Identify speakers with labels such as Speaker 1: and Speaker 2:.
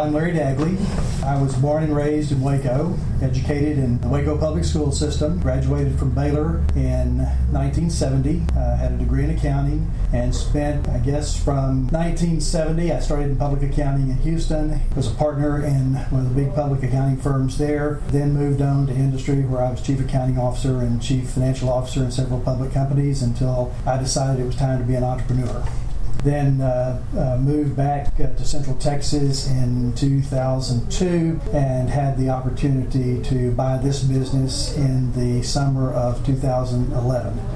Speaker 1: I'm Larry Dagley. I was born and raised in Waco, educated in the Waco public school system, graduated from Baylor in 1970, had a degree in accounting, and spent, from 1970, I started in public accounting in Houston, was a partner in one of the big public accounting firms there, then moved on to industry where I was chief accounting officer and chief financial officer in several public companies until I decided it was time to be an entrepreneur. Then moved back to Central Texas in 2002 and had the opportunity to buy this business in the summer of 2011.